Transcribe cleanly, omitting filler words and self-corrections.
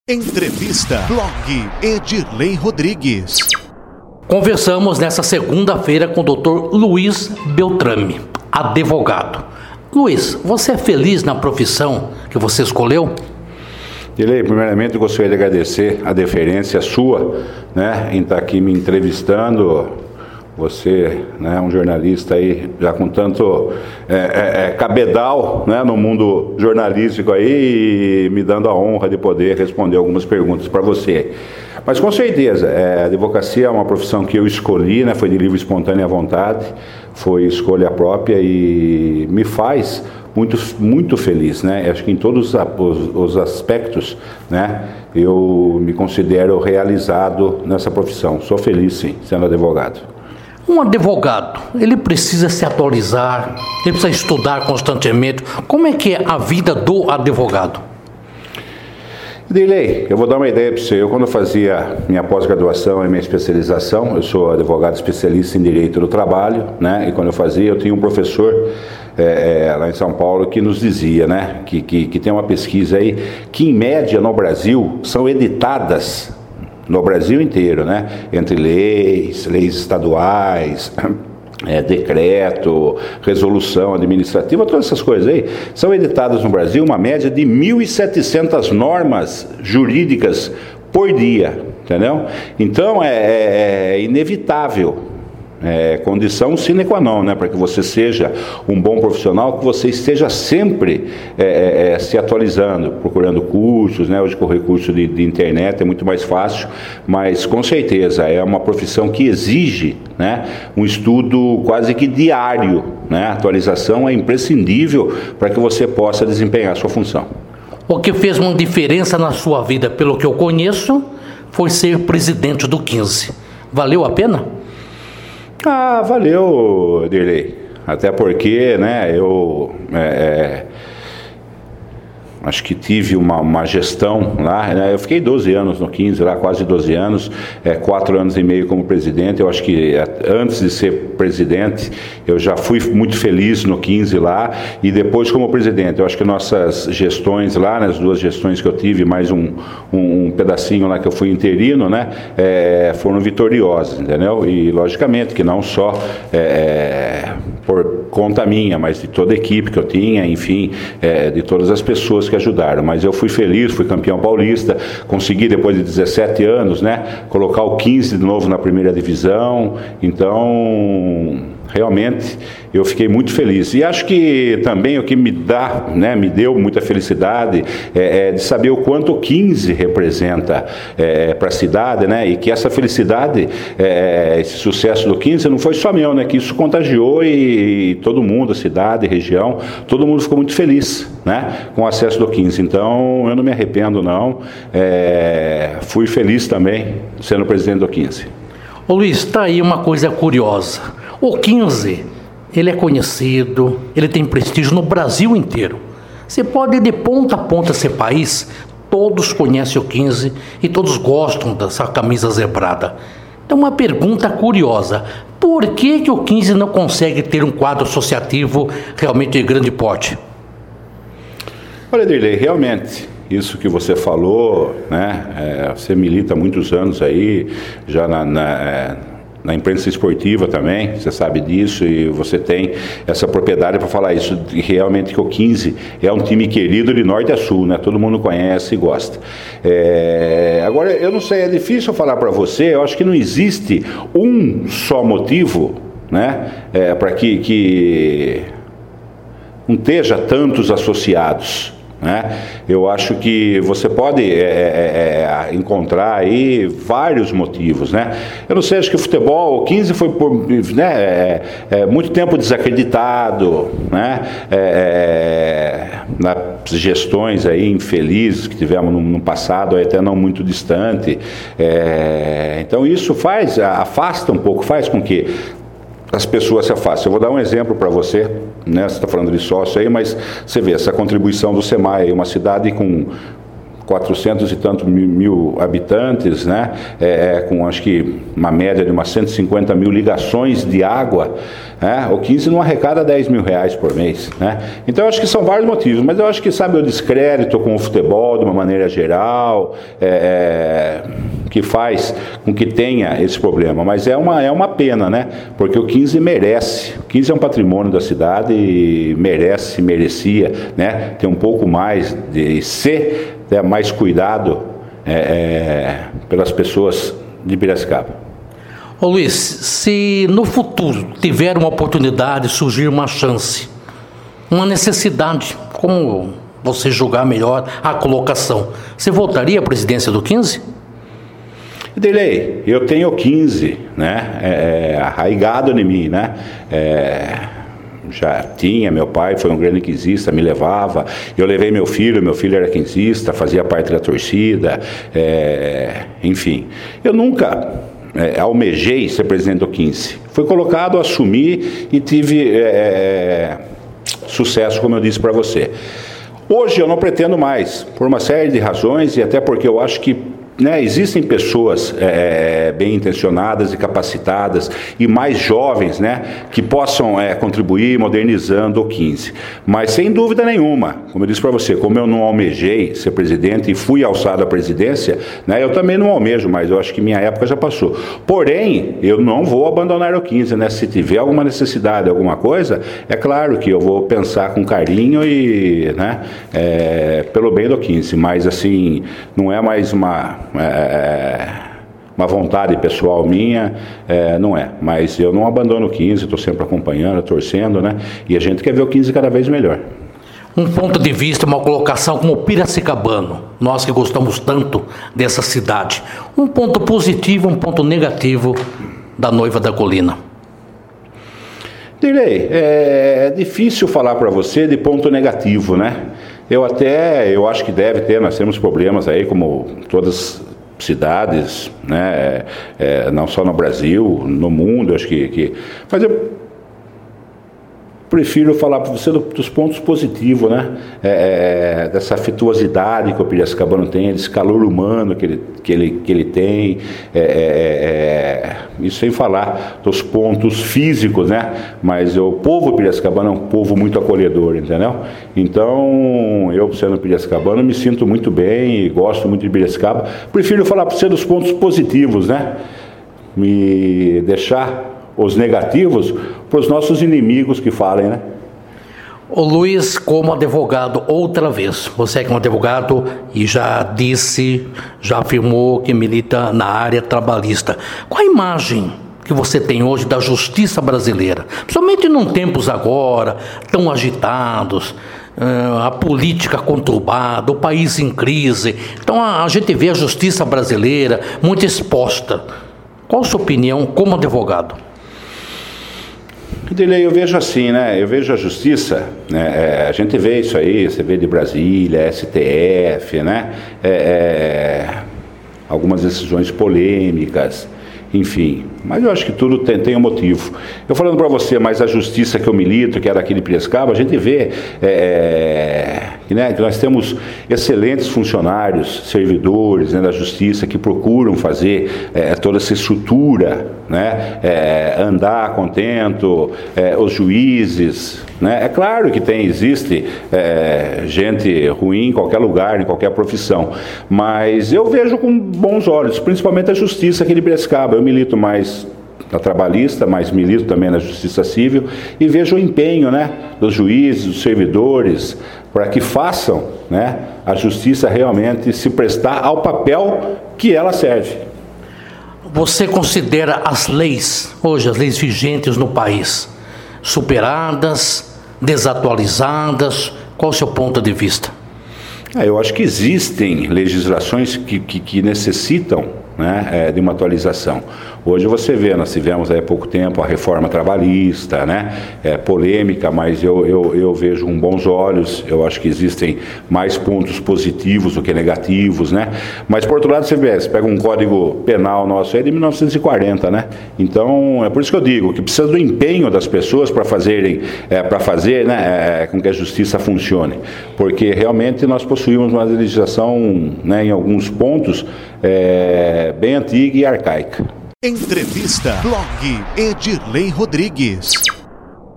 Entrevista Blog Edirlei Rodrigues. Conversamos nessa segunda-feira com o Dr. Luiz Beltrame, advogado. Luiz, você é feliz na profissão que você escolheu? Edirlei, primeiramente eu gostaria de agradecer a deferência sua, em estar aqui me entrevistando. Você, um jornalista aí, já com tanto cabedal, no mundo jornalístico aí, e me dando a honra de poder responder algumas perguntas para você. Mas com certeza, a advocacia é uma profissão que eu escolhi, foi de livre e espontânea vontade, foi escolha própria e me faz muito feliz, Acho que em todos os aspectos, eu me considero realizado nessa profissão. Sou feliz, sim, sendo advogado. Um advogado, ele precisa se atualizar, ele precisa estudar constantemente. Como é que é a vida do advogado? Edirlei, eu vou dar uma ideia para você. Eu, quando fazia minha pós-graduação e minha especialização, eu sou advogado especialista em Direito do Trabalho, e quando eu tinha um professor lá em São Paulo que nos dizia, que tem uma pesquisa aí, que em média no Brasil são editadas, no Brasil inteiro, entre leis estaduais, decreto, resolução administrativa, todas essas coisas aí, são editadas no Brasil uma média de 1.700 normas jurídicas por dia, entendeu? Então é inevitável, condição sine qua non, para que você seja um bom profissional, que você esteja sempre se atualizando, procurando cursos, hoje com o recurso de internet é muito mais fácil, mas com certeza é uma profissão que exige um estudo quase que diário, a atualização é imprescindível para que você possa desempenhar a sua função. O que fez uma diferença na sua vida, pelo que eu conheço, foi ser presidente do 15. Valeu a pena? Valeu, Edirlei. Até porque, eu acho que tive uma gestão lá, eu fiquei 12 anos no 15 lá, quase 12 anos, 4 anos e meio como presidente. Eu acho que antes de ser presidente, eu já fui muito feliz no 15 lá, e depois como presidente, eu acho que nossas gestões lá, as 2 gestões que eu tive, mais um pedacinho lá que eu fui interino, foram vitoriosas, entendeu? E logicamente que não só por conta minha, mas de toda a equipe que eu tinha, enfim, de todas as pessoas que ajudaram, mas eu fui feliz, fui campeão paulista, consegui depois de 17 anos, colocar o 15 de novo na primeira divisão, então realmente eu fiquei muito feliz. E acho que também o que me deu muita felicidade de saber o quanto o 15 representa para a cidade, e que essa felicidade, esse sucesso do 15 não foi só meu, que isso contagiou e todo mundo, a cidade, a região, todo mundo ficou muito feliz, com o acesso do 15. Então eu não me arrependo não, fui feliz também sendo presidente do 15. Ô Luiz, está aí uma coisa curiosa. O 15, ele é conhecido, ele tem prestígio no Brasil inteiro. Você pode ir de ponta a ponta esse país, todos conhecem o 15 e todos gostam dessa camisa zebrada. Então uma pergunta curiosa, por que o 15 não consegue ter um quadro associativo realmente de grande porte? Olha, Edirlei, realmente, isso que você falou, você milita há muitos anos aí, já na imprensa esportiva também, você sabe disso, e você tem essa propriedade para falar isso, realmente que o 15 é um time querido de norte a sul, todo mundo conhece e gosta. Agora, eu não sei, é difícil falar para você, eu acho que não existe um só motivo, para que não esteja tantos associados. Eu acho que você pode encontrar aí vários motivos, Eu não sei, acho que o futebol, o 15 foi por muito tempo desacreditado, nas gestões aí infelizes que tivemos no passado, até não muito distante, então isso afasta um pouco, faz com que as pessoas se afastam. Eu vou dar um exemplo para você, você está falando de sócio aí, mas você vê essa contribuição do SEMAI, uma cidade com 400 e tantos mil habitantes, né? Com acho que uma média de umas 150 mil ligações de água, né? O 15 não arrecada 10 mil reais por mês, né? Então eu acho que são vários motivos, mas eu acho que, sabe, o descrédito com o futebol de uma maneira geral, que faz com que tenha esse problema, mas é uma pena, né? Porque o 15 merece, o 15 é um patrimônio da cidade e merecia, né? Ter um pouco mais de ser, né, mais cuidado pelas pessoas de Piracicaba. Ô Luiz, se no futuro tiver uma oportunidade, surgir uma chance, uma necessidade, como você julgar melhor a colocação, você voltaria à presidência do 15? Delei, eu tenho 15, né? Arraigado em mim, né? Já tinha, meu pai foi um grande quinzista, me levava, eu levei meu filho era quinzista, fazia parte da torcida, enfim. Eu nunca almejei ser presidente do 15. Fui colocado, assumi e tive sucesso, como eu disse para você. Hoje eu não pretendo mais, por uma série de razões e até porque eu acho que, né, existem pessoas bem intencionadas e capacitadas e mais jovens, né, que possam contribuir modernizando o 15. Mas sem dúvida nenhuma, como eu disse para você, como eu não almejei ser presidente e fui alçado à presidência, né, eu também não almejo, mas eu acho que minha época já passou. Porém, eu não vou abandonar o 15, né? Se tiver alguma necessidade, alguma coisa, é claro que eu vou pensar com carinho e, né, pelo bem do 15. Mas assim, não é mais uma vontade pessoal minha, não é, mas eu não abandono o 15, estou sempre acompanhando, torcendo, né? E a gente quer ver o 15 cada vez melhor. Um ponto de vista, uma colocação como piracicabano, nós que gostamos tanto dessa cidade, um ponto positivo, um ponto negativo da Noiva da Colina. Direi, é difícil falar para você de ponto negativo, né? Eu acho que deve ter, nós temos problemas aí, como todas as cidades, né? Não só no Brasil, no mundo, acho que... Mas eu prefiro falar para você dos pontos positivos, né? Dessa afetuosidade que o piracicabano tem, desse calor humano que ele tem, isso sem falar dos pontos físicos, né? Mas o povo piracicabano é um povo muito acolhedor, entendeu? Então, eu, sendo piracicabano, me sinto muito bem e gosto muito de Piracicaba. Prefiro falar para você dos pontos positivos, né? Me deixar os negativos para os nossos inimigos que falem, né? O Luiz, como advogado, outra vez, você que é um advogado e já afirmou que milita na área trabalhista. Qual a imagem que você tem hoje da justiça brasileira? Principalmente num tempos agora tão agitados, a política conturbada, o país em crise. Então a gente vê a justiça brasileira muito exposta. Qual a sua opinião como advogado? Delei, eu vejo assim, né? Eu vejo a justiça, né? A gente vê isso aí, você vê de Brasília, STF, né? Algumas decisões polêmicas, enfim. Mas eu acho que tudo tem um motivo. Eu falando para você, mas a justiça que eu milito, que é daqui de Piracicaba, a gente vê que nós temos excelentes funcionários, servidores, né, da justiça que procuram fazer toda essa estrutura, né, andar contento, os juízes, né? É claro que existe gente ruim em qualquer lugar, em qualquer profissão, mas eu vejo com bons olhos, principalmente a justiça aqui de Piracicaba. Eu milito mais na trabalhista, mas milito também na justiça civil e vejo o empenho, né, dos juízes, dos servidores, para que façam, né, a justiça realmente se prestar ao papel que ela serve. Você considera as leis, hoje as leis vigentes no país, superadas, desatualizadas? Qual o seu ponto de vista? Eu acho que existem legislações que necessitam, né, de uma atualização. Hoje você vê, nós tivemos há pouco tempo a reforma trabalhista, né, polêmica, mas eu vejo com bons olhos. Eu acho que existem mais pontos positivos do que negativos, né? Mas por outro lado você pega um código penal nosso aí de 1940, né? Então é por isso que eu digo que precisa do empenho das pessoas para fazer, né, com que a justiça funcione, porque realmente nós possuímos uma legislação, né, em alguns pontos bem antiga e arcaica. Entrevista Blog Edirlei Rodrigues.